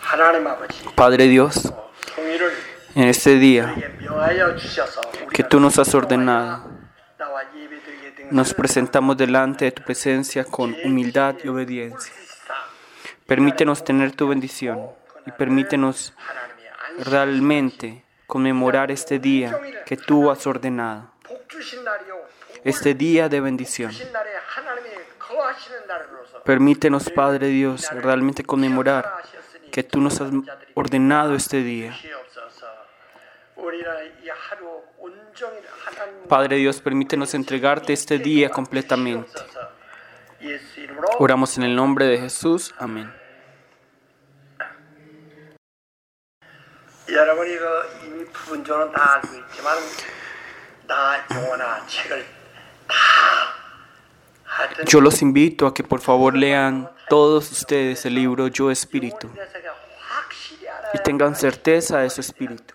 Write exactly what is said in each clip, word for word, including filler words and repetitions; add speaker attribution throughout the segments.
Speaker 1: Padre Dios, en este día que tú nos has ordenado, nos presentamos delante de tu presencia con humildad y obediencia. Permítenos tener tu bendición y permítenos realmente conmemorar este día que tú has ordenado, este día de bendición. Permítenos, Padre Dios, realmente conmemorar que tú nos has ordenado este día. Padre Dios, permítenos entregarte este día completamente. Oramos en el nombre de Jesús. Amén. Yo los invito a que por favor lean todos ustedes el libro Yo Espíritu y tengan certeza de su espíritu.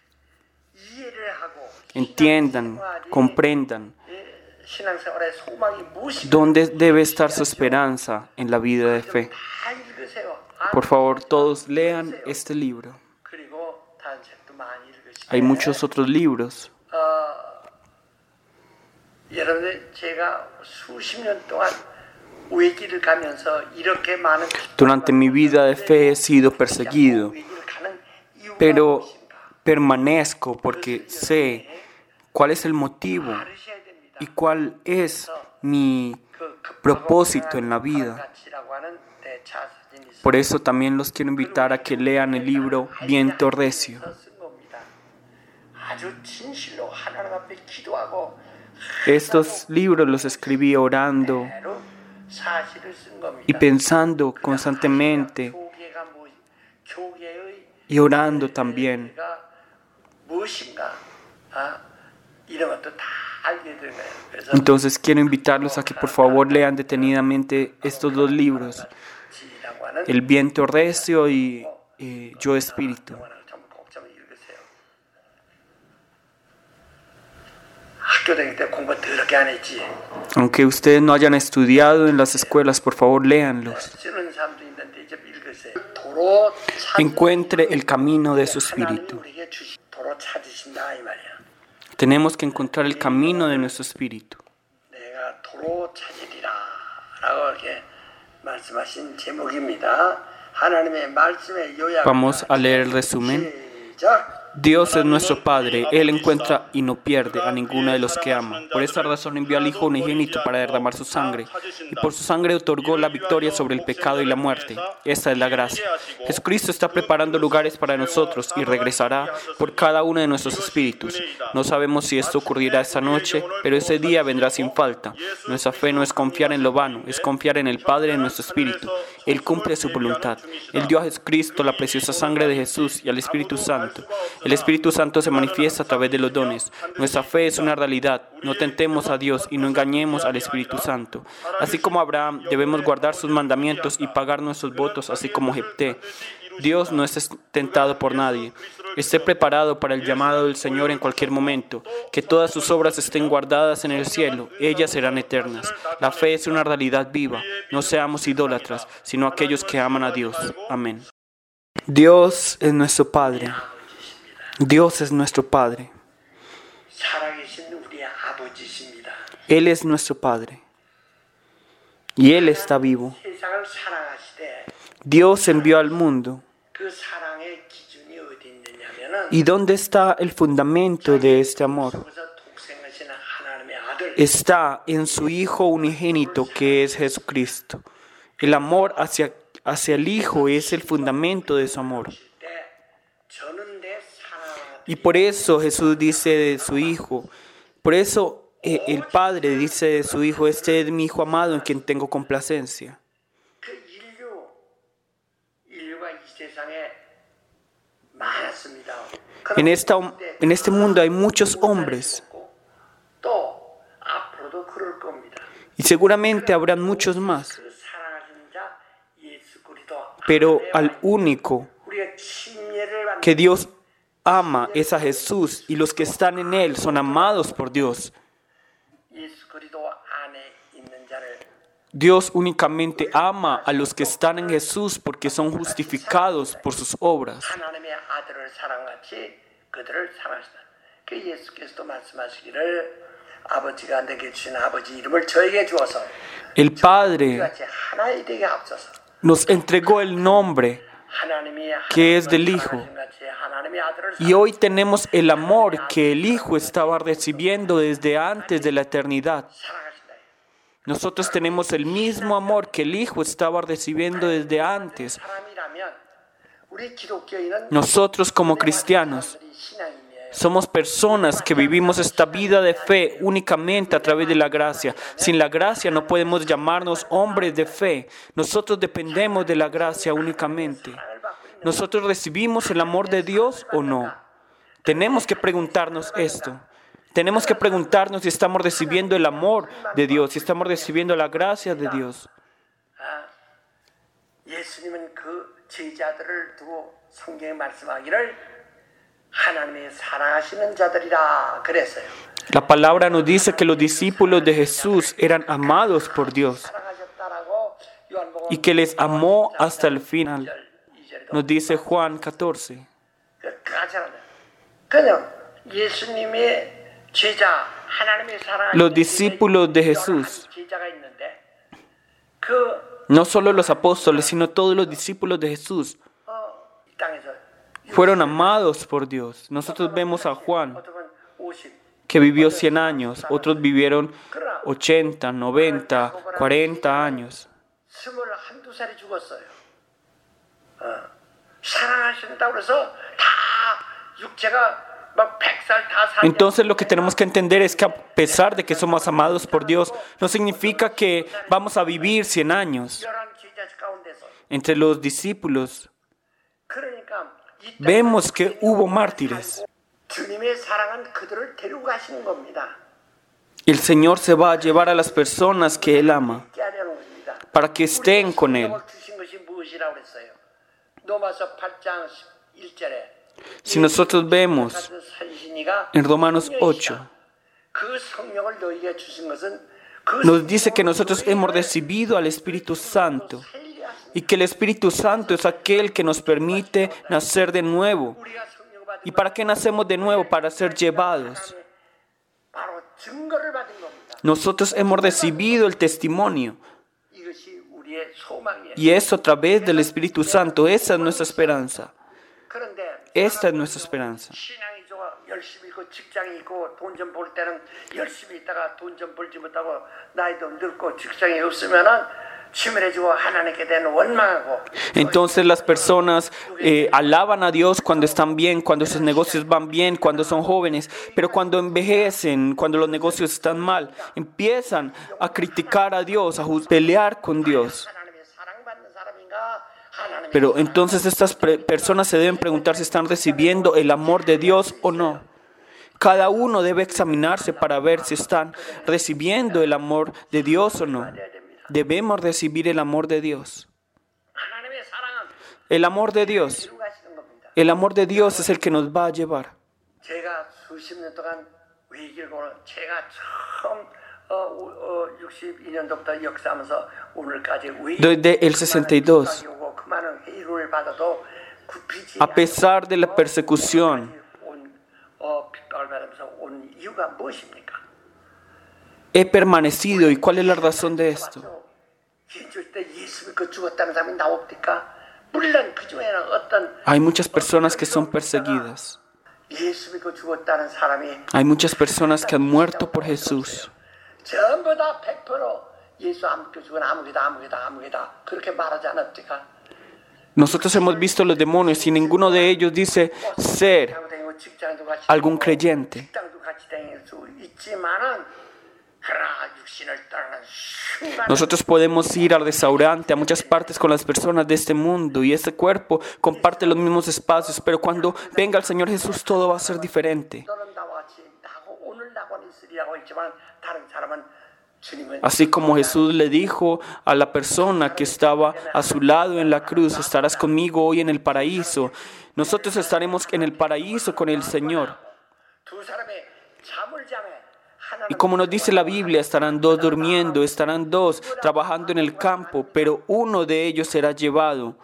Speaker 1: Entiendan, comprendan dónde debe estar su esperanza en la vida de fe. Por favor, todos lean este libro. Hay muchos otros libros. Durante mi vida de fe he sido perseguido, pero permanezco porque sé cuál es el motivo y cuál es mi propósito en la vida. Por eso también los quiero invitar a que lean el libro Viento Recio. Estos libros los escribí orando y pensando constantemente y orando también. Entonces quiero invitarlos a que por favor lean detenidamente estos dos libros, El Viento Recio y eh, Yo Espíritu. Aunque ustedes no hayan estudiado en las escuelas, por favor léanlos. Encuentre el camino de su espíritu. Tenemos que encontrar el camino de nuestro espíritu. Vamos a leer el resumen. Dios es nuestro Padre, Él encuentra y no pierde a ninguno de los que ama. Por esta razón envió al Hijo unigénito para derramar su sangre, y por su sangre otorgó la victoria sobre el pecado y la muerte. Esta es la gracia. Jesucristo está preparando lugares para nosotros y regresará por cada uno de nuestros espíritus. No sabemos si esto ocurrirá esta noche, pero ese día vendrá sin falta. Nuestra fe no es confiar en lo vano, es confiar en el Padre en nuestro espíritu. Él cumple su voluntad. Él dio a Jesucristo la preciosa sangre de Jesús y al Espíritu Santo. El Espíritu Santo se manifiesta a través de los dones. Nuestra fe es una realidad. No tentemos a Dios y no engañemos al Espíritu Santo. Así como Abraham, debemos guardar sus mandamientos y pagar nuestros votos, así como Jefté. Dios no es tentado por nadie. Esté preparado para el llamado del Señor en cualquier momento. Que todas sus obras estén guardadas en el cielo. Ellas serán eternas. La fe es una realidad viva. No seamos idólatras, sino aquellos que aman a Dios. Amén. Dios es nuestro Padre. Dios es nuestro Padre. Él es nuestro Padre. Y Él está vivo. Dios envió al mundo. ¿Y dónde está el fundamento de este amor? Está en su Hijo unigénito, que es Jesucristo. El amor hacia, hacia el Hijo es el fundamento de su amor. Y por eso Jesús dice de su Hijo, por eso eh, el Padre dice de su Hijo, este es mi Hijo amado en quien tengo complacencia. En, esta, en este mundo hay muchos hombres y seguramente habrán muchos más, pero al único que Dios ama es a Jesús, y los que están en Él son amados por Dios. Dios únicamente ama a los que están en Jesús porque son justificados por sus obras.
Speaker 2: 하나님의 아들을 사랑같이 그들을 사랑하시다. 그 예수께서도 말씀하시기를 아버지가 내게 주신 아버지 이름을 저에게 주어서
Speaker 1: El Padre
Speaker 2: 같이 하나이 되게 앞서서
Speaker 1: nos entregó el nombre que es del Hijo. Y hoy tenemos el amor que el Hijo estaba recibiendo desde antes de la eternidad. Nosotros tenemos el mismo amor que el Hijo estaba recibiendo desde antes. Nosotros como cristianos somos personas que vivimos esta vida de fe únicamente a través de la gracia. Sin la gracia no podemos llamarnos hombres de fe. Nosotros dependemos de la gracia únicamente. ¿Nosotros recibimos el amor de Dios o no? Tenemos que preguntarnos esto. Tenemos que preguntarnos si estamos recibiendo el amor de Dios, si estamos recibiendo la gracia de Dios.
Speaker 2: 예수님은 그 제자들을 두고 성경에 말씀하기를 하나님의 사랑하시는 자들이라 그랬어요.
Speaker 1: La palabra nos dice que los discípulos de Jesús eran amados por Dios y que les amó hasta el final. Nos dice Juan catorce. Los discípulos de Jesús, no solo los apóstoles, sino todos los discípulos de Jesús, fueron amados por Dios. Nosotros vemos a Juan, que vivió cien años, otros vivieron ochenta, noventa, cuarenta años. Entonces lo que tenemos que entender es que a pesar de que somos amados por Dios, no significa que vamos a vivir cien años. Entre los discípulos vemos que hubo mártires. El Señor se va a llevar a las personas que Él ama para que estén con Él. Si nosotros vemos en Romanos ocho, nos dice que nosotros hemos recibido al Espíritu Santo y que el Espíritu Santo es aquel que nos permite nacer de nuevo. ¿Y para qué nacemos de nuevo? Para ser llevados. Nosotros hemos recibido el testimonio. Y eso a través del Espíritu Santo. Esa es nuestra esperanza. Esta es nuestra esperanza. Entonces las personas eh, alaban a Dios cuando están bien, cuando sus negocios van bien, cuando son jóvenes, pero cuando envejecen, cuando los negocios están mal, empiezan a criticar a Dios, a pelear con Dios. Pero entonces estas pre- personas se deben preguntar si están recibiendo el amor de Dios o no. Cada uno debe examinarse para ver si están recibiendo el amor de Dios o no. Debemos recibir el amor de Dios. El amor de Dios. El amor de Dios es el que nos va a llevar. Desde el sesenta y dos, a pesar de la persecución, he permanecido. ¿Y cuál es la razón de esto? Hay muchas personas que son perseguidas. Hay muchas personas que han muerto por Jesús. Nosotros hemos visto los demonios y ninguno de ellos dice ser algún creyente. Nosotros podemos ir al restaurante, a muchas partes con las personas de este mundo y este cuerpo comparte los mismos espacios, pero cuando venga el Señor Jesús todo va a ser diferente. Así como Jesús le dijo a la persona que estaba a su lado en la cruz, estarás conmigo hoy en el paraíso. Nosotros estaremos en el paraíso con el Señor. Y como nos dice la Biblia, estarán dos durmiendo, estarán dos trabajando en el campo, pero uno de ellos será llevado.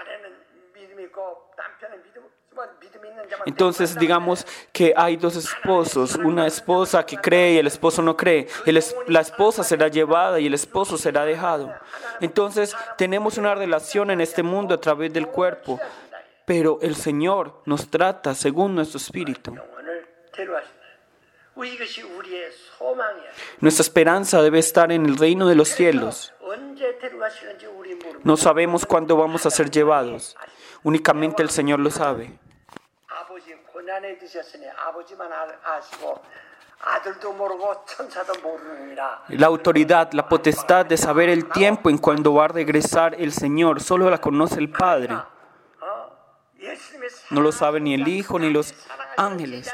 Speaker 1: Entonces digamos que hay dos esposos, una esposa que cree y el esposo no cree. El es, la esposa será llevada y el esposo será dejado. Entonces tenemos una relación en este mundo a través del cuerpo, pero el Señor nos trata según nuestro espíritu. Nuestra esperanza debe estar en el reino de los cielos. No sabemos cuándo vamos a ser llevados. Únicamente el Señor lo sabe. La autoridad, la potestad de saber el tiempo en cuando va a regresar el Señor, solo la conoce el Padre. No lo sabe ni el Hijo ni los ángeles.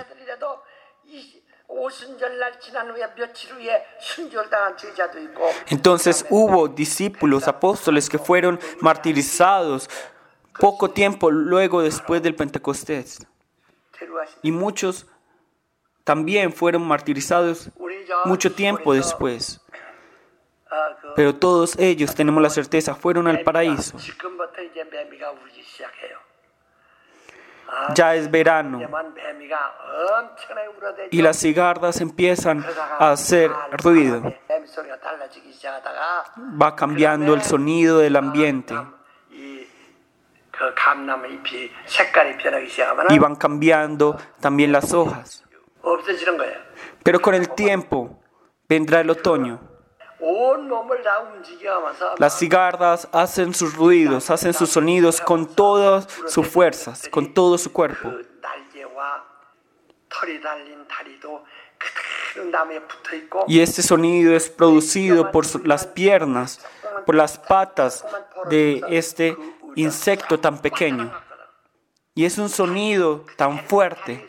Speaker 1: Entonces hubo discípulos, apóstoles que fueron martirizados poco tiempo luego después del Pentecostés. Y muchos también fueron martirizados mucho tiempo después. Pero todos ellos, tenemos la certeza, fueron al paraíso. Ya es verano y las cigarras empiezan a hacer ruido. Va cambiando el sonido del ambiente. Y van cambiando también las hojas. Pero con el tiempo vendrá el otoño. Las cigarras hacen sus ruidos, hacen sus sonidos con todas sus fuerzas, con todo su cuerpo. Y este sonido es producido por las piernas, por las patas de este insecto tan pequeño. Y es un sonido tan fuerte.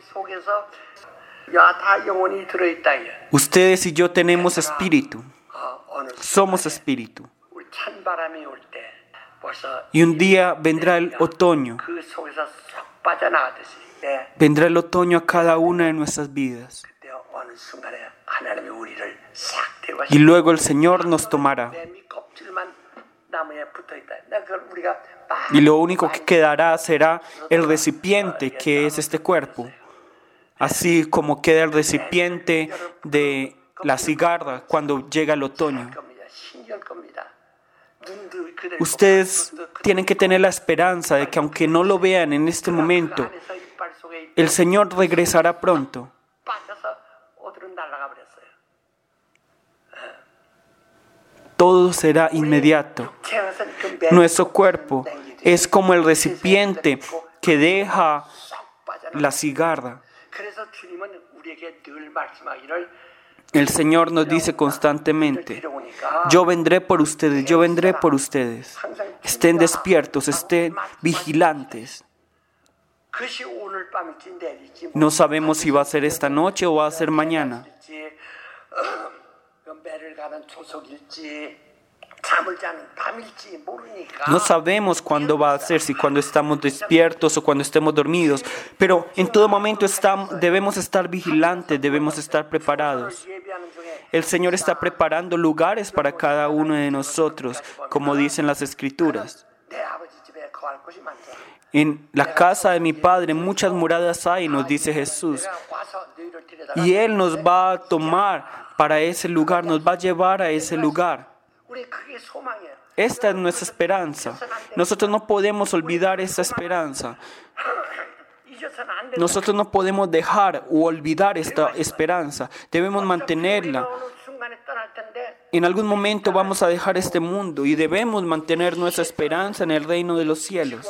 Speaker 1: Ustedes y yo tenemos espíritu. Somos espíritu. Y un día vendrá el otoño. Vendrá el otoño a cada una de nuestras vidas. Y luego el Señor nos tomará. Y lo único que quedará será el recipiente que es este cuerpo. Así como queda el recipiente de la cigarra cuando llega el otoño. Ustedes tienen que tener la esperanza de que aunque no lo vean en este momento, el Señor regresará pronto. Todo será inmediato. Nuestro cuerpo es como el recipiente que deja la cigarra. El Señor nos dice constantemente, yo vendré por ustedes, yo vendré por ustedes. Estén despiertos, estén vigilantes. No sabemos si va a ser esta noche o va a ser mañana. No sabemos cuándo va a ser, si cuando estamos despiertos o cuando estemos dormidos, pero en todo momento estamos, debemos estar vigilantes, debemos estar preparados. El Señor está preparando lugares para cada uno de nosotros, como dicen las Escrituras. En la casa de mi Padre muchas moradas hay, nos dice Jesús. Y Él nos va a tomar para ese lugar, nos va a llevar a ese lugar. Esta es nuestra esperanza. Nosotros no podemos olvidar esa esperanza. Nosotros no podemos dejar o olvidar esta esperanza. Debemos mantenerla. En algún momento vamos a dejar este mundo y debemos mantener nuestra esperanza en el reino de los cielos.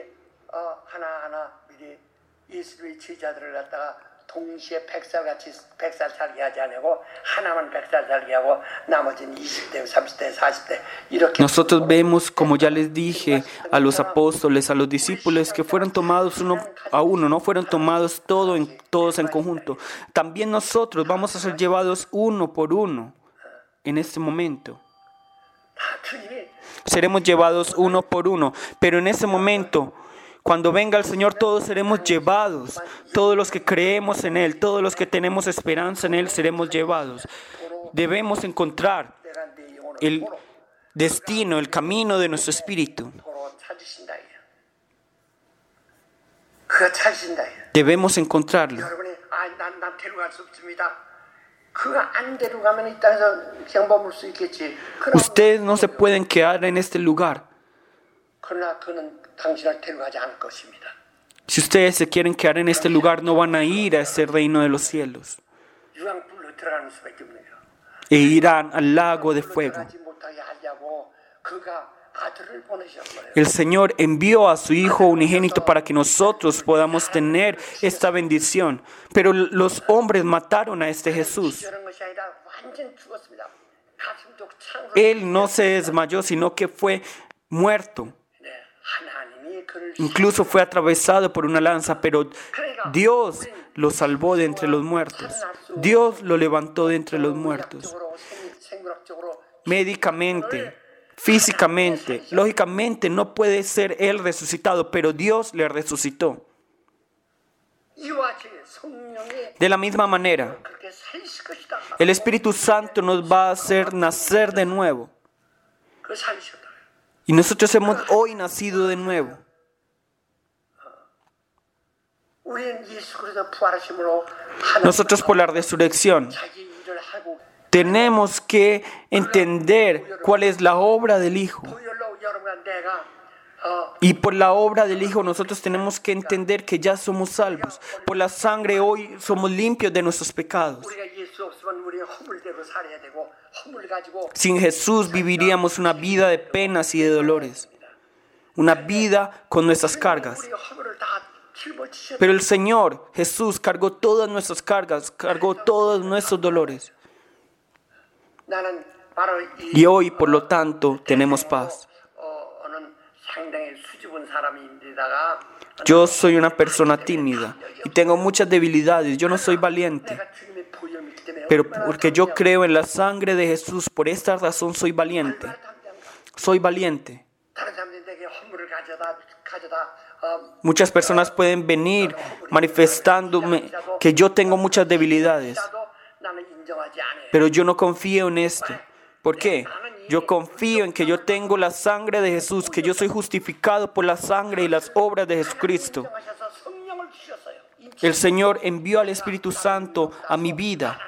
Speaker 1: Nosotros vemos, como ya les dije, a los apóstoles, a los discípulos que fueron tomados uno a uno, no fueron tomados todo en, todos en conjunto. También nosotros vamos a ser llevados uno por uno en este momento. Seremos llevados uno por uno, pero en ese momento, Cuando venga el Señor, todos seremos llevados. Todos los que creemos en Él, todos los que tenemos esperanza en Él, seremos llevados. Debemos encontrar el destino, el camino de nuestro espíritu. Debemos encontrarlo. Ustedes no se pueden quedar en este lugar. Si ustedes se quieren quedar en este lugar, no van a ir a ese reino de los cielos. E irán al lago de fuego. El Señor envió a su Hijo unigénito para que nosotros podamos tener esta bendición. Pero los hombres mataron a este Jesús. Él no se desmayó, sino que fue muerto. Incluso fue atravesado por una lanza, pero Dios lo salvó de entre los muertos. Dios lo levantó de entre los muertos. Médicamente, físicamente, lógicamente no puede ser Él resucitado, pero Dios le resucitó. De la misma manera, el Espíritu Santo nos va a hacer nacer de nuevo. Y nosotros hemos hoy nacido de nuevo. Nosotros por la resurrección tenemos que entender cuál es la obra del Hijo. Y por la obra del Hijo nosotros tenemos que entender que ya somos salvos. Por la sangre hoy somos limpios de nuestros pecados. Sin Jesús viviríamos una vida de penas y de dolores. Una vida con nuestras cargas. Pero el Señor Jesús cargó todas nuestras cargas, cargó todos nuestros dolores. Y hoy, por lo tanto, tenemos paz. Yo soy una persona tímida y tengo muchas debilidades. Yo no soy valiente. Pero porque yo creo en la sangre de Jesús, por esta razón soy valiente. Soy valiente. Muchas personas pueden venir manifestándome que yo tengo muchas debilidades. Pero yo no confío en esto. ¿Por qué? Yo confío en que yo tengo la sangre de Jesús, que yo soy justificado por la sangre y las obras de Jesucristo. El Señor envió al Espíritu Santo a mi vida.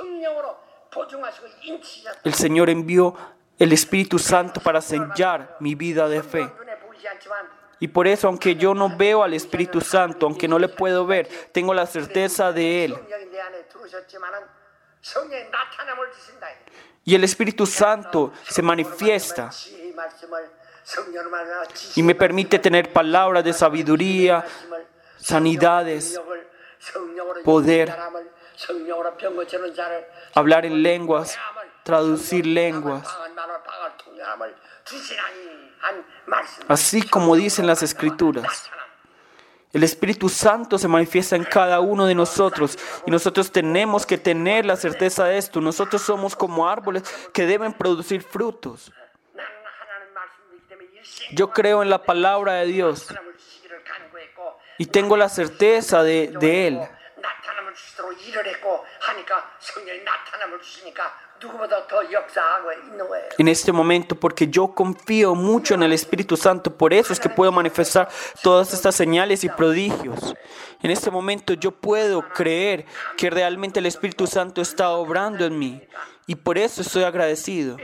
Speaker 1: El Señor envió el Espíritu Santo para sellar mi vida de fe. Y por eso, aunque yo no veo al Espíritu Santo, aunque no le puedo ver, tengo la certeza de Él. Y el Espíritu Santo se manifiesta y me permite tener palabras de sabiduría, sanidades, poder, hablar en lenguas, traducir lenguas. Así como dicen las Escrituras. El Espíritu Santo se manifiesta en cada uno de nosotros y nosotros tenemos que tener la certeza de esto. Nosotros somos como árboles que deben producir frutos. Yo creo en la palabra de Dios y tengo la certeza de, de Él. En este momento, porque yo confío mucho en el Espíritu Santo, por eso es que puedo manifestar todas estas señales y prodigios. En este momento yo puedo creer que realmente el Espíritu Santo está obrando en mí y por eso estoy agradecido.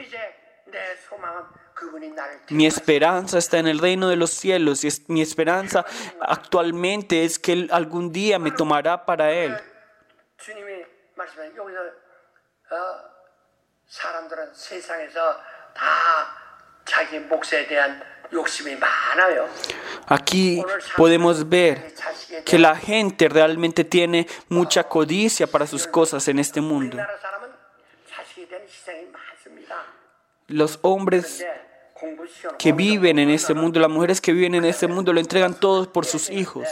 Speaker 1: Mi esperanza está en el reino de los cielos y es, mi esperanza actualmente es que Él algún día me tomará para Él. Aquí podemos ver que la gente realmente tiene mucha codicia para sus cosas en este mundo. Los hombres que viven en este mundo, las mujeres que viven en este mundo, lo entregan todos por sus hijos.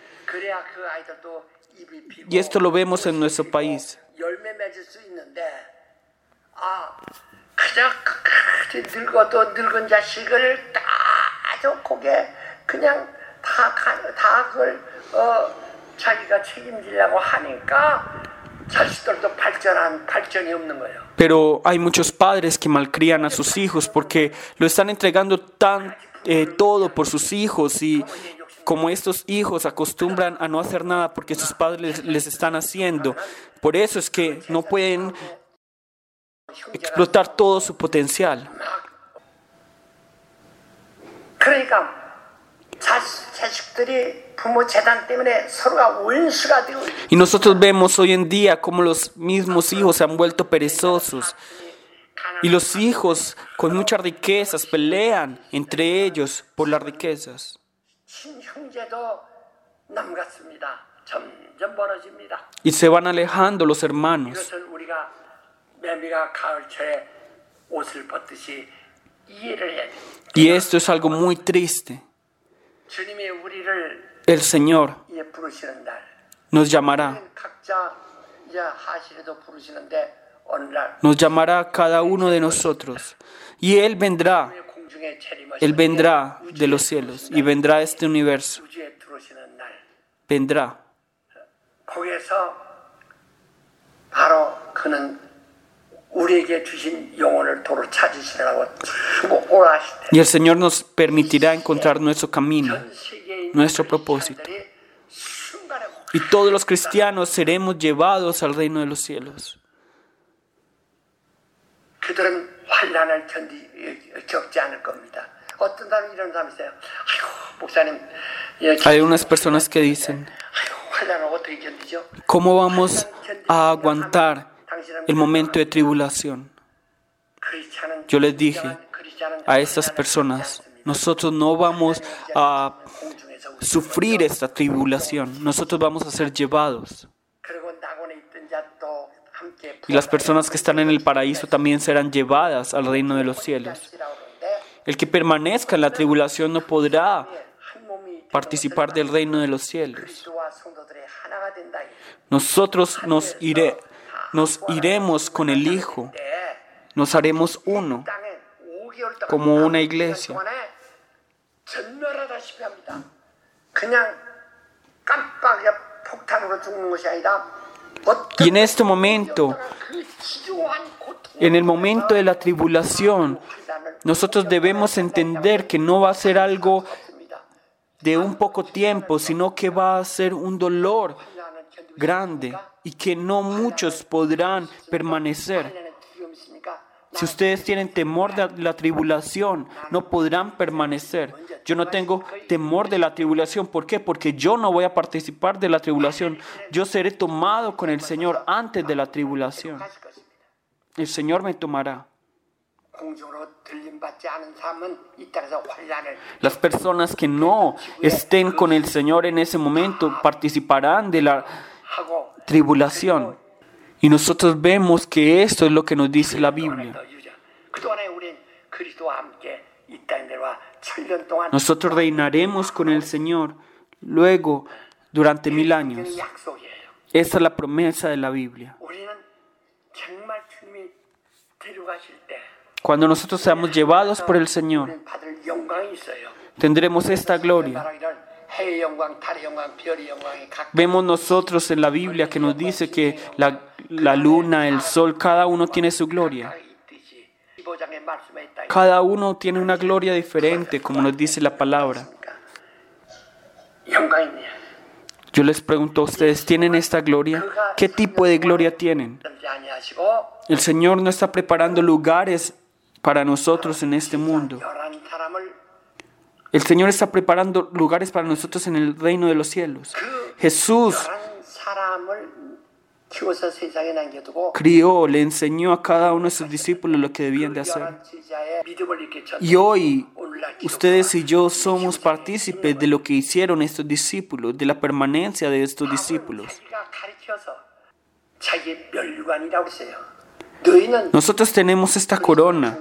Speaker 1: Y esto lo vemos en nuestro país.
Speaker 2: 다, 가- 다 그걸 어, 자기가 책임지려고 하니까 자식들도 발전한 발전이 없는 거예요.
Speaker 1: Pero hay muchos padres que malcrían a sus hijos porque lo están entregando tan eh, todo por sus hijos, y como estos hijos acostumbran a no hacer nada porque sus padres les, les están haciendo, por eso es que no pueden explotar todo su potencial.
Speaker 2: 그러니까 자식, 자식들이 부모 재단 때문에 서로가 원수가 되고
Speaker 1: Y nosotros vemos hoy en día cómo los mismos hijos se han vuelto perezosos. Y los hijos con muchas riquezas pelean entre ellos por las riquezas.
Speaker 2: 친형제도 남 같습니다. 점점 멀어집니다.
Speaker 1: Y se van alejando los hermanos.
Speaker 2: 이것은 우리가 매미가 가을철에 옷을 벗듯이 이해를 해야 됩니다.
Speaker 1: Y esto es algo muy triste.
Speaker 2: 주님이 우리를
Speaker 1: El Señor
Speaker 2: 예, 부르시는 날,
Speaker 1: nos llamará.
Speaker 2: 각자 이제 하실에도 부르시는데 어느 날
Speaker 1: Nos llamará a cada uno de nosotros. Y Él vendrá.
Speaker 2: 공중에 재림하시는
Speaker 1: Él vendrá de los cielos y vendrá a este universo.
Speaker 2: 우주에 들어오시는 날,
Speaker 1: Vendrá.
Speaker 2: 거기에서 바로 그는 우리에게 주신 영혼을 도로 찾으시라고 전부 오라 하실 때
Speaker 1: Y el Señor nos permitirá encontrar nuestro camino,
Speaker 2: 전 세계에 있는
Speaker 1: nuestro propósito.
Speaker 2: 크리스찬들이 순간에
Speaker 1: Y todos los cristianos seremos llevados al reino de los cielos.
Speaker 2: 그들은 환난을 견디 겪지 않을 겁니다. 어떤 사람 이런 사람 있어요. 아이고 목사님, 예,
Speaker 1: Hay unas personas que dicen,
Speaker 2: 아이고 환난을 어떻게 견디죠?
Speaker 1: ¿cómo vamos a aguantar el momento de tribulación?
Speaker 2: 크리스찬은
Speaker 1: Yo les dije
Speaker 2: 크리스찬은
Speaker 1: a estas personas, nosotros no vamos a
Speaker 2: 공중에서
Speaker 1: sufrir esta tribulación, nosotros vamos a ser llevados.
Speaker 2: 그리고 낙원에 있던 자도 함께
Speaker 1: Y las personas que están en el paraíso también serán llevadas al reino de los cielos. El que permanezca en la tribulación no podrá
Speaker 2: 한 몸이
Speaker 1: participar del reino de los cielos.
Speaker 2: 그리스도와 성도들의 하나가 된다.
Speaker 1: Nosotros nos, iré, nos iremos con el Hijo, nos haremos uno,
Speaker 2: 땅에 오 개월 동안
Speaker 1: como una iglesia.
Speaker 2: 전멸하다시피 합니다. 그냥 깜빡이야 폭탄으로 죽는 것이 아니라
Speaker 1: Y en este momento,
Speaker 2: 그 지루한 고통
Speaker 1: en el momento de la tribulación, nosotros debemos entender que no va a ser algo de un poco tiempo, sino que va a ser un dolor grande y que no muchos podrán permanecer. Si ustedes tienen temor de la tribulación, no podrán permanecer. Yo no tengo temor de la tribulación. ¿Por qué? Porque yo no voy a participar de la tribulación. Yo seré tomado con el Señor antes de la tribulación. El Señor me tomará. Las personas que no estén con el Señor en ese momento participarán de la tribulación. Y nosotros vemos que esto es lo que nos dice la Biblia. Nosotros reinaremos con el Señor luego durante mil años. Esta es la promesa de la Biblia. Cuando nosotros seamos llevados por el Señor, tendremos esta gloria. Vemos nosotros en la Biblia que nos dice que la, la luna, el sol, cada uno tiene su gloria. Cada uno tiene una gloria diferente, como nos dice la palabra. Yo les pregunto a ustedes, ¿tienen esta gloria? ¿Qué tipo de gloria tienen? El Señor no está preparando lugares para nosotros en este mundo. El Señor está preparando lugares para nosotros en el reino de los cielos. Jesús crió, le enseñó a cada uno de sus discípulos lo que debían de hacer. Y hoy, ustedes y yo somos partícipes de lo que hicieron estos discípulos, de la permanencia de estos discípulos. Nosotros tenemos esta corona.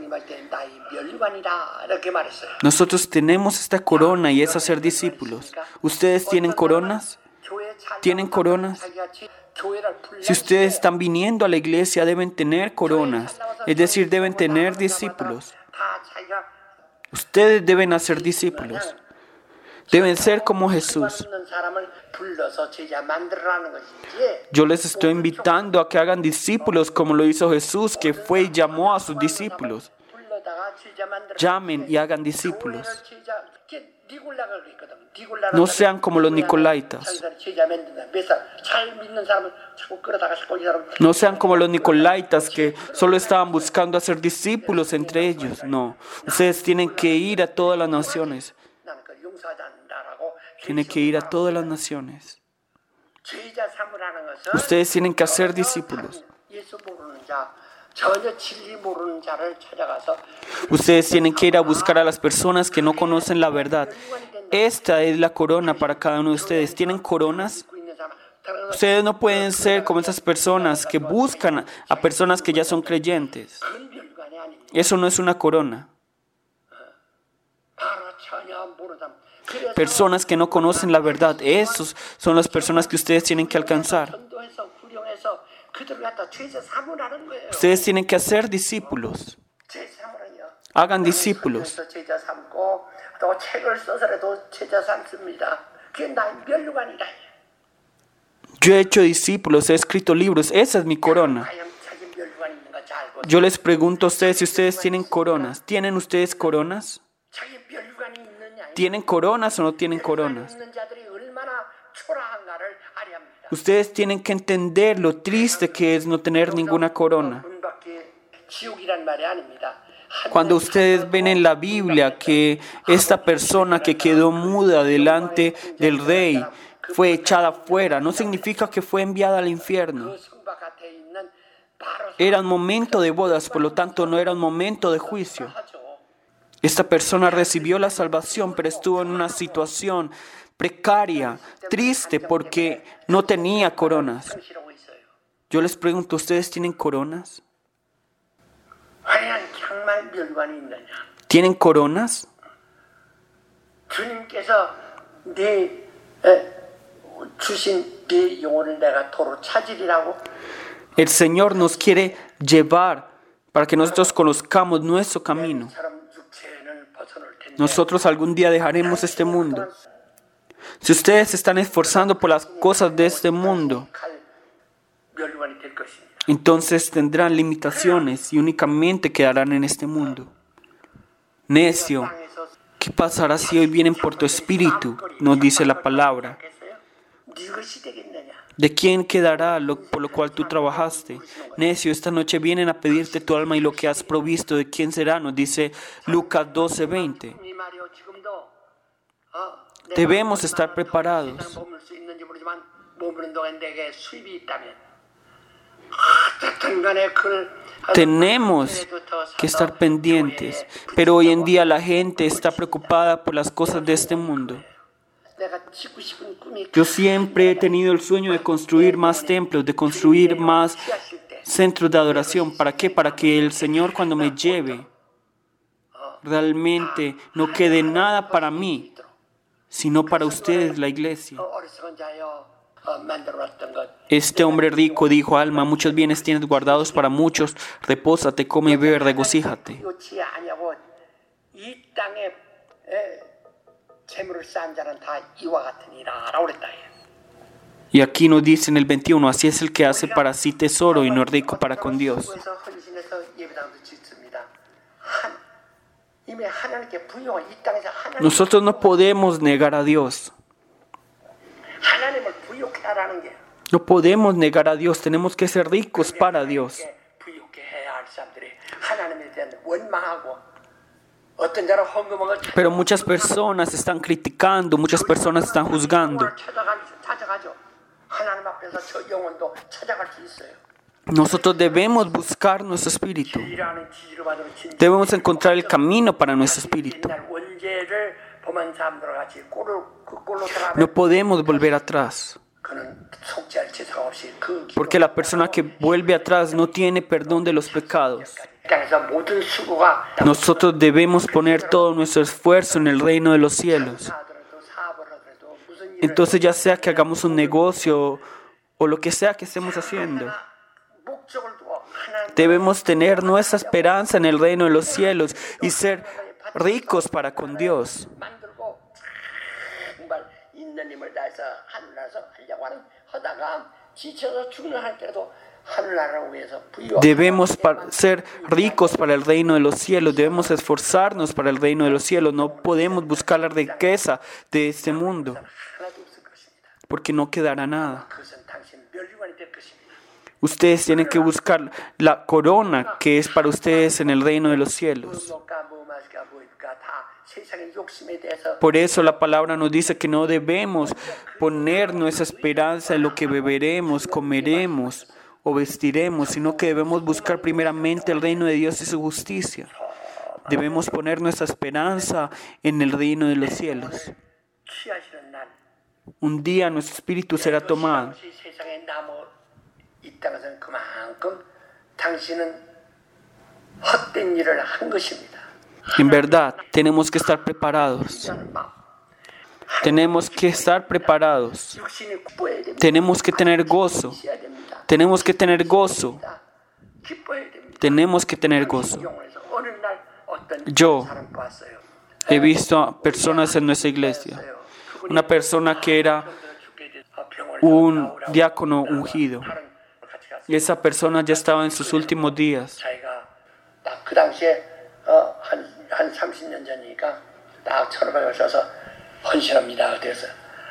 Speaker 1: Nosotros tenemos esta corona y es hacer discípulos. ¿Ustedes tienen coronas? ¿Tienen coronas? Si ustedes están viniendo a la iglesia, deben tener coronas, es decir, deben tener discípulos. Ustedes deben hacer discípulos. Deben ser como Jesús.
Speaker 2: 없는 사람을 불러서 제자 만들라는 것이지.
Speaker 1: Yo les estoy invitando a que hagan discípulos como lo hizo Jesús, que fue y llamó a sus discípulos.
Speaker 2: 불러다가 제자 만들어.
Speaker 1: Llamen y hagan discípulos.
Speaker 2: 교회를 제자 이렇게 니골라가 그랬거든. 니골라는
Speaker 1: No
Speaker 2: 사람이
Speaker 1: sean como los nicolaitas.
Speaker 2: 자기들 제자 만든다. 몇살 믿는 사람을 자꾸 끌어다가 자꾸 이 사람.
Speaker 1: No sean como los nicolaitas que solo estaban buscando hacer discípulos entre ellos. No, ustedes tienen que ir a todas las naciones.
Speaker 2: 나는 그걸 용서하지 않는다라고.
Speaker 1: Tienen que ir a todas las naciones.
Speaker 2: 제자 삼으라는 것은
Speaker 1: Ustedes tienen que hacer discípulos.
Speaker 2: 예수 모르는 자, 전혀 진리 모르는 자를 찾아가서
Speaker 1: Ustedes tienen que ir a buscar a las personas que no conocen la verdad. Esta es la corona para cada uno de ustedes. ¿Tienen coronas?
Speaker 2: 믿고 있는 사람. 다른
Speaker 1: Ustedes no pueden ser como esas personas que buscan a personas que ya son creyentes.
Speaker 2: 큰 별관이 아닙니다.
Speaker 1: Eso no es una corona.
Speaker 2: 바로 전혀 모르는 사람. 그래서
Speaker 1: Personas que no conocen la verdad. Esos son las personas que ustedes tienen que alcanzar.
Speaker 2: 전도해서 구령해서 그들을 갖다 제자 삼으라는 거예요.
Speaker 1: Ustedes tienen que hacer discípulos.
Speaker 2: 제자 삼으라요.
Speaker 1: Hagan discípulos.
Speaker 2: 그래서 제자 삼고 또 책을 써서라도 제자 삼습니다. 그게 나의 멸류관이다.
Speaker 1: Yo he hecho discípulos, he escrito libros. Esa es mi corona.
Speaker 2: 과연 자기 멸류관이 있는가 잘 알고
Speaker 1: Yo les pregunto a ustedes si ustedes tienen coronas. ¿Tienen ustedes coronas?
Speaker 2: 자기 멸류관이 있느냐
Speaker 1: ¿Tienen coronas o no tienen coronas?
Speaker 2: 있는 자들이 얼마나 초라한가를 알아야 합니다.
Speaker 1: Ustedes tienen que entender lo triste que es no tener ninguna corona.
Speaker 2: 문밖에 지옥이란 말이 아닙니다.
Speaker 1: Cuando ustedes ven en la Biblia que esta persona que quedó muda delante del rey fue echada fuera, no significa que fue enviada al infierno.
Speaker 2: 그 성박 곁에 있는 바로
Speaker 1: Era un momento de bodas, por lo tanto no era un momento de juicio.
Speaker 2: 하죠.
Speaker 1: Esta persona recibió la salvación, pero estuvo en una situación precaria, triste, porque no tenía coronas.
Speaker 2: 싫어하고 있어요.
Speaker 1: Yo les pregunto, ¿ustedes tienen coronas?
Speaker 2: 과연 정말 멸관이 있느냐?
Speaker 1: ¿Tienen coronas?
Speaker 2: 주님께서 네 에, 주신 네 영혼을 내가 도로 찾으리라고
Speaker 1: El Señor nos quiere llevar para que nosotros conozcamos nuestro camino.
Speaker 2: 사람 육체는 벗어날 텐데
Speaker 1: Nosotros algún día dejaremos este mundo. Si ustedes se están esforzando por las cosas de este mundo,
Speaker 2: 갈 멸관이 될 것입니다.
Speaker 1: entonces tendrán limitaciones y únicamente quedarán en este mundo. Necio,
Speaker 2: 땅에서
Speaker 1: ¿qué pasará si hoy vienen por tu espíritu? Nos dice la palabra.
Speaker 2: 생각했어요? 네 것이 되겠느냐?
Speaker 1: ¿De quién quedará lo, por lo cual tú trabajaste? Necio, esta noche vienen a pedirte tu alma y lo que has provisto. ¿De quién será? Nos dice Lucas doce veinte.
Speaker 2: 이 말이요 지금도 어, 내가
Speaker 1: Debemos estar
Speaker 2: 얼마나
Speaker 1: preparados.
Speaker 2: 세상에 머물 수 있는지 모르지만 머무는 동안 내게 수입이 있다면 어쨌든 간에 그걸
Speaker 1: Tenemos que estar pendientes, pero hoy en día la gente está preocupada por las cosas de este mundo.
Speaker 2: 내가 짓고 싶은 꿈이
Speaker 1: Yo siempre he tenido el sueño de construir más templos, de construir más centros de adoración. ¿Para qué? Para que el Señor cuando me lleve realmente no quede nada para mí, sino para ustedes, la iglesia.
Speaker 2: 어, 어리석은 자여 어, 만들어놨던 것
Speaker 1: Este hombre rico dijo, alma, muchos bienes tienes guardados para muchos, repósate, come y bebe, regocíjate.
Speaker 2: 이렇지 아니하고 이 땅에 에, 재물을 쌓은 자는 다 이와 같으니라 라고 그랬다.
Speaker 1: Y aquí nos dice en el veintiuno, así es el que hace para sí tesoro y no es rico para con Dios.
Speaker 2: 수고해서 헌신해서 예배당도 짓습니다. 한, 이미 하나님께 부여한 이 땅에서 하나님,
Speaker 1: Nosotros no podemos negar a Dios.
Speaker 2: 하나님을 부욕해 하라는 게
Speaker 1: No podemos negar a Dios, tenemos que ser ricos para Dios.
Speaker 2: 부욕해 해야 할 사람들이 하나님에 대한 원망하고 어떤 자는 헌금을
Speaker 1: Pero muchas personas están criticando, muchas personas están juzgando.
Speaker 2: 찾아가, 찾아가죠. 하나님 앞에서 저 영혼도 찾아갈 수 있어요.
Speaker 1: Nosotros debemos buscar nuestro espíritu.
Speaker 2: 일하는 지지로 받으면 진짜
Speaker 1: Debemos encontrar el camino para nuestro espíritu.
Speaker 2: 옛날 원죄를 범한 사람들 같이 꼴을 그 꼴로 들어가면
Speaker 1: No podemos volver atrás,
Speaker 2: 그는 속죄할 제사가 없이 그
Speaker 1: porque la persona que vuelve atrás no tiene perdón de los pecados.
Speaker 2: 땅에서 모든 수고가
Speaker 1: Nosotros debemos poner todo nuestro esfuerzo en el reino de los cielos.
Speaker 2: 하더라도 사업을 하더라도 무슨 일을
Speaker 1: Entonces ya sea que hagamos un negocio o lo que sea que estemos haciendo,
Speaker 2: 목적을 두고 하나님
Speaker 1: debemos tener nuestra esperanza en el reino de los cielos y ser ricos para con Dios.
Speaker 2: 만들고 있는 힘을 다해서 하늘나라에서 하려고 하는 하다가 지쳐서 죽는 할 때도 하늘나라를 위해서 부유하고
Speaker 1: Debemos pa- ser ricos para el reino de los cielos, debemos esforzarnos para el reino de los cielos, no podemos buscar la riqueza de este mundo,
Speaker 2: 하나도 없을 것입니다.
Speaker 1: porque no quedará nada.
Speaker 2: 그것은 당신 멸류관이 될 것입니다.
Speaker 1: Ustedes tienen que buscar la corona que es para ustedes en el reino de los cielos.
Speaker 2: 뭐가 뭐 맛이가 뭐일까 다 세상의 욕심에 대해서
Speaker 1: Por eso la palabra nos dice que no debemos poner nuestra esperanza en lo que beberemos, comeremos o vestiremos, sino que debemos buscar primeramente el reino de Dios y su justicia. Debemos poner nuestra esperanza en el reino de los cielos.
Speaker 2: 취하시는 날
Speaker 1: Un día nuestro espíritu será tomado.
Speaker 2: 이 세상에 남아 있다는 것은 그만큼 당신은 헛된 일을 한 것입니다.
Speaker 1: En verdad, tenemos que estar preparados.
Speaker 2: 하나님 마음.
Speaker 1: Tenemos que estar preparados.
Speaker 2: 육신이 기뻐해야 됩니다.
Speaker 1: Tenemos que tener gozo.
Speaker 2: 기뻐해야 됩니다.
Speaker 1: Tenemos que tener gozo.
Speaker 2: 기뻐해야 됩니다.
Speaker 1: Tenemos que tener gozo.
Speaker 2: 영혼에서 어느 날 어떤
Speaker 1: Yo
Speaker 2: 사람 봤어요.
Speaker 1: he visto a personas en nuestra iglesia. Una persona que era un diácono ungido. Y esa persona ya estaba en sus últimos días.
Speaker 2: 자기가 딱 그 당시에 어, 한, 한 삼십 년 전이니까 딱 철학에 오셔서 헌신합니다. 그래서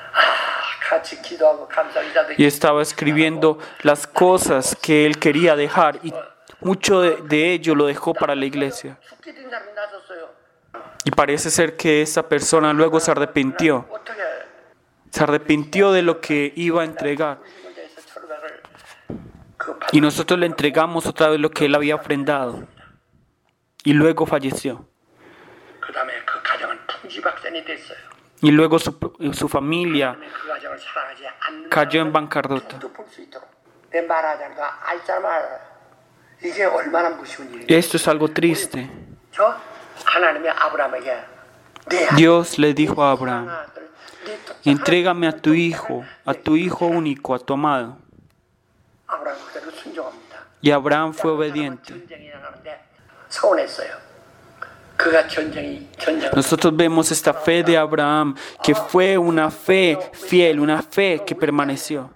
Speaker 2: 아 같이 기도하고 감사 인사도
Speaker 1: Y estaba escribiendo las cosas que él quería dejar. Y mucho de, de ello lo dejó para la iglesia.
Speaker 2: 숙제된 사람이 나섰어요.
Speaker 1: Y parece ser que esa persona luego se arrepintió.
Speaker 2: 어떻게
Speaker 1: Se arrepintió de lo que iba a entregar.
Speaker 2: 대해서 철학을 그
Speaker 1: Y nosotros le entregamos otra vez lo que él había ofrendado. Y luego falleció.
Speaker 2: 그 다음에 그 가정은 풍지박산이 됐어요.
Speaker 1: Y luego su, su familia
Speaker 2: 그 가정을 사랑하지 않는
Speaker 1: cayó en bancarrota.
Speaker 2: 볼 수 있도록 내 말하자니까 알 사람 알아요. 이게 얼마나 무서운 일이에요.
Speaker 1: Esto es algo triste.
Speaker 2: 저 하나님의 아브라함에게 내
Speaker 1: Dios le dijo a Abraham,
Speaker 2: 아들 네 또-
Speaker 1: entrégame a tu hijo, a tu hijo único, a tu amado.
Speaker 2: 아브라함 그대로 순종합니다.
Speaker 1: Y Abraham fue obediente.
Speaker 2: 전쟁이 나가는데 서운했어요. 그가 전쟁이 전쟁
Speaker 1: Nosotros vemos esta fe de Abraham, que fue una fe fiel, una fe que permaneció.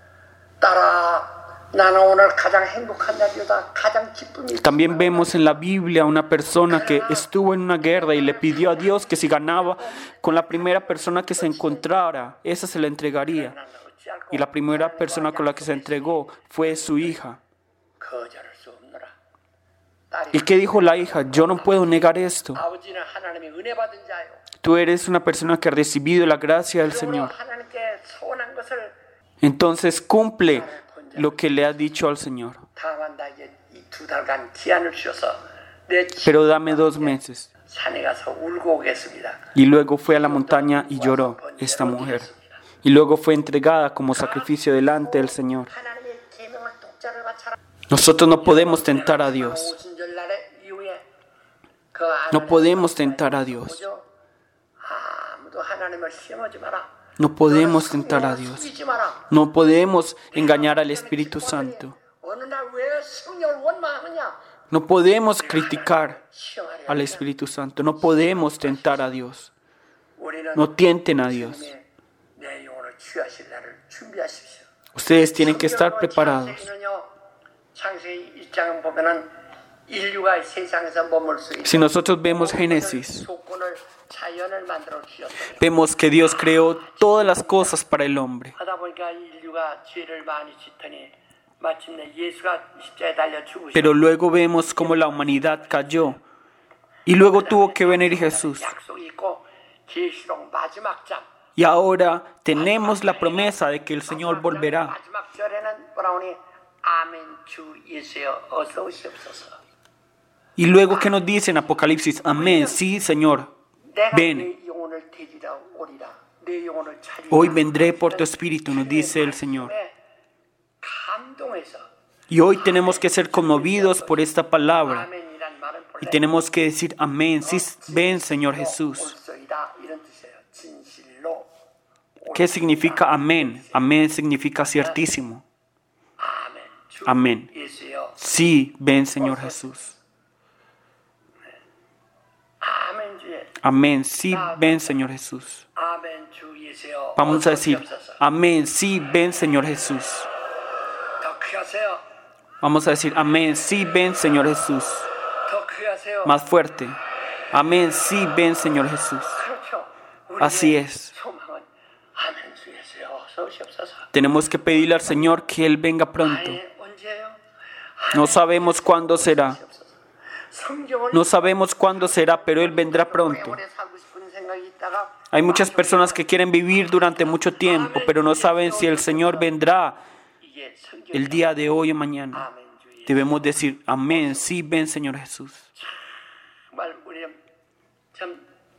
Speaker 2: 따라 나는 오늘 가장 행복한 날이다. 가장 기쁨이
Speaker 1: También vemos en la Biblia una persona que estuvo en una guerra y le pidió a Dios que si ganaba con la primera persona que se encontrara, esa se la entregaría. Y la primera persona con la que se entregó fue su hija.
Speaker 2: 거절할 수 없노라. 딸이
Speaker 1: ¿Y qué dijo la hija? Yo no puedo negar esto.
Speaker 2: 아버지는 하나님의 은혜 받은 자요.
Speaker 1: Tú eres una persona que ha recibido la gracia del Señor.
Speaker 2: 하나님께 소원한 것을
Speaker 1: Entonces cumple lo que le ha dicho al Señor.
Speaker 2: 다만 나에게 이 두 달간 기한을 주셔서 내
Speaker 1: Pero dame dos meses.
Speaker 2: 산에 가서 울고 오겠습니다.
Speaker 1: Y luego fue a la montaña y lloró esta mujer. Y luego fue entregada como sacrificio delante del Señor.
Speaker 2: 하나님의 계명을 독자를 바쳐라.
Speaker 1: Nosotros no podemos tentar a Dios.
Speaker 2: 오순절날에 이후에 그
Speaker 1: No podemos tentar a Dios.
Speaker 2: 보죠. 아무도 하나님을 시험하지 마라.
Speaker 1: No podemos tentar a Dios.
Speaker 2: 속이지 마라.
Speaker 1: No podemos engañar al Espíritu Santo.
Speaker 2: 어느 날 왜 성령을 원망하느냐?
Speaker 1: No podemos criticar
Speaker 2: 시험하려.
Speaker 1: al Espíritu Santo. No podemos tentar a Dios.
Speaker 2: 우리는
Speaker 1: No tienten a Dios.
Speaker 2: 내 영혼을 취하실 날을 준비하십시오.
Speaker 1: Ustedes tienen que estar preparados.
Speaker 2: 창세기 일 장 보면은 인류가 세상에서 머물 수 있는
Speaker 1: Si nosotros vemos Génesis,
Speaker 2: 조건을 자연을 만들어 주셨어요.
Speaker 1: vemos que Dios creó todas las cosas para el hombre.
Speaker 2: 하다 보니까 인류가 죄를 많이 짓더니 마침내 예수가 십자가에 달려 죽으셨어요.
Speaker 1: Pero luego vemos cómo la humanidad cayó. Y luego tuvo que venir Jesús.
Speaker 2: 약속이 있고 계시록 마지막 장.
Speaker 1: Y ahora tenemos la promesa de que el Señor volverá.
Speaker 2: 마지막 절에는 뭐라오니 아멘 주 예수여 어서 오시옵소서.
Speaker 1: Y luego que nos dice en Apocalipsis, amén, sí Señor,
Speaker 2: 내가
Speaker 1: ven.
Speaker 2: 내 영혼을 데리러 오리라. 내 영혼을 찾으리라.
Speaker 1: Hoy vendré por tu espíritu, nos dice el Señor.
Speaker 2: 감동해서
Speaker 1: Y hoy tenemos que ser conmovidos por esta palabra.
Speaker 2: 아멘이란 말은
Speaker 1: Y
Speaker 2: 본래
Speaker 1: tenemos que decir, amén, sí, ven Señor Jesús.
Speaker 2: 올소이다 이런 뜻이에요. 진실로
Speaker 1: ¿Qué significa amén? Amén significa ciertísimo.
Speaker 2: 아멘. 주
Speaker 1: Amén.
Speaker 2: 예수여.
Speaker 1: Sí, ven Señor Jesús.
Speaker 2: 아멘 주의.
Speaker 1: Amén, sí, ven Señor Jesús.
Speaker 2: 아멘 주 예수. 주이세요.
Speaker 1: Vamos a decir,
Speaker 2: 주옵소서.
Speaker 1: amén, sí, ven Señor Jesús.
Speaker 2: 더 크게 하세요.
Speaker 1: Vamos a decir, amén, sí, ven Señor Jesús.
Speaker 2: 더 크게 하세요.
Speaker 1: Más fuerte. Amén, sí, ven Señor Jesús.
Speaker 2: 그렇죠.
Speaker 1: Así
Speaker 2: 우리의
Speaker 1: es.
Speaker 2: 소망은 아멘 주이세요. 어서 오시옵소서.
Speaker 1: Tenemos que pedirle al Señor que Él venga pronto.
Speaker 2: 아니, 언제요?
Speaker 1: No sabemos cuándo será.
Speaker 2: 성경을
Speaker 1: No sabemos cuándo será, pero Él vendrá pronto.
Speaker 2: 오래 살고 싶은 생각이 있다가
Speaker 1: Hay muchas personas que quieren vivir durante mucho tiempo, pero no saben si el Señor vendrá
Speaker 2: 이게 성경
Speaker 1: el día de hoy o mañana.
Speaker 2: 아멘 주의.
Speaker 1: Debemos decir, amén, sí, ven Señor Jesús.
Speaker 2: 정말 우리는 참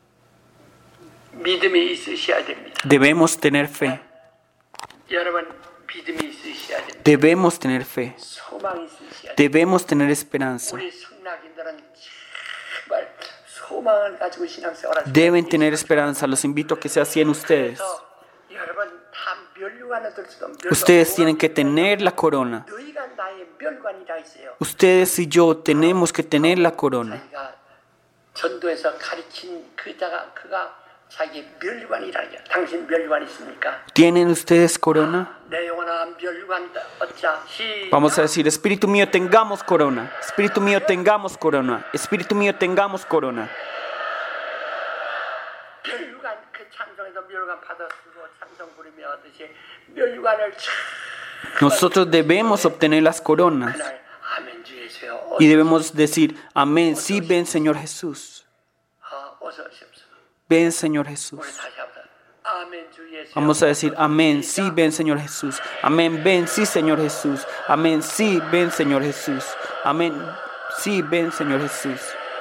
Speaker 2: 믿음이 있으셔야 됩니다.
Speaker 1: Debemos tener fe.
Speaker 2: 여러분 믿음이 있으셔야 됩니다.
Speaker 1: Debemos tener fe.
Speaker 2: 소망이 있으셔야 됩니다.
Speaker 1: Debemos tener esperanza.
Speaker 2: 우리 성락인들은 정말 소망을 가지고 신앙생활하시는
Speaker 1: Deben tener esperanza. Los invito a que sea así en ustedes.
Speaker 2: 여러분 다 멸류관을 들수도
Speaker 1: Ustedes tienen que tener la corona.
Speaker 2: 너희가 나의 멸관이라 했어요.
Speaker 1: Ustedes y yo tenemos que tener la corona.
Speaker 2: 자기가 전도에서 가르친 그자가 그가 자기 멸관이라는 게 당신 멸관 있습니까?
Speaker 1: ¿Tienen ustedes corona?
Speaker 2: 내 영혼아 멸관 얻자.
Speaker 1: Vamos a decir, Espíritu mío, tengamos corona. Espíritu mío, tengamos corona. Espíritu mío, tengamos corona.
Speaker 2: 멸관 그 찬송에서 멸관 받았으고 찬송 부르며 하듯이 멸관을
Speaker 1: Nosotros debemos obtener las coronas
Speaker 2: 그날 아멘 주 예수여.
Speaker 1: y debemos decir, amén, sí, ven Señor Jesús.
Speaker 2: 아, 어서 오십시오.
Speaker 1: Ven Señor
Speaker 2: 우리
Speaker 1: Jesús.
Speaker 2: 다시 한번 아멘 주 예수여.
Speaker 1: Vamos a decir, amén, sí, ven Señor Jesús. Amén, ven, sí, Señor Jesús. Amén, sí, ven Señor Jesús. Amén, sí, ven Señor Jesús.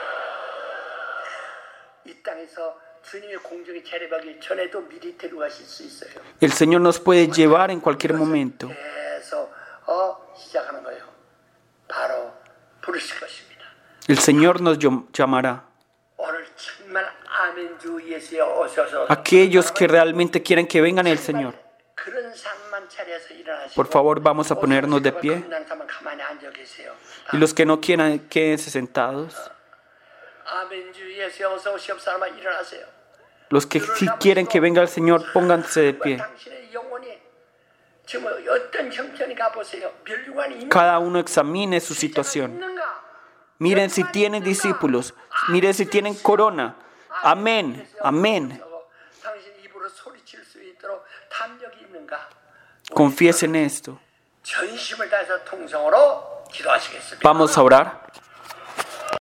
Speaker 2: 이 땅에서 주님의 공중에 차려가기 전에도 미리 데려가실 수 있어요.
Speaker 1: El Señor nos puede llevar en cualquier momento.
Speaker 2: 계속 어 시작하는 거예요. 바로 부르실 것입니다.
Speaker 1: El Señor nos llam- llamará.
Speaker 2: 오늘 정말 아멘 주 예수여 오셔서
Speaker 1: Aquellos que realmente quieren que vengan el Señor.
Speaker 2: 그런 상만 차려서 일어나시고
Speaker 1: Por favor, vamos a ponernos de pie.
Speaker 2: 겁나는 사람은 가만히 앉아 계세요.
Speaker 1: Y los que no quieran, quédense sentados.
Speaker 2: 아멘 주 예수여 어서 오시옵소서 사람아 일어나세요.
Speaker 1: Los que sí quieren que venga el Señor, pónganse de pie.
Speaker 2: 당신의 영혼이 지금 어떤 형편인가 보세요. 멸류관이 있는
Speaker 1: Cada uno examine su situación. Miren si tienen discípulos. Miren si tienen corona. Amén. Amén.
Speaker 2: 당신 입으로 소리칠 수 있도록 탐욕이 있는가?
Speaker 1: Confiesen esto.
Speaker 2: 전심을 다해서 통성으로 기도하시겠습니다.
Speaker 1: Vamos a orar.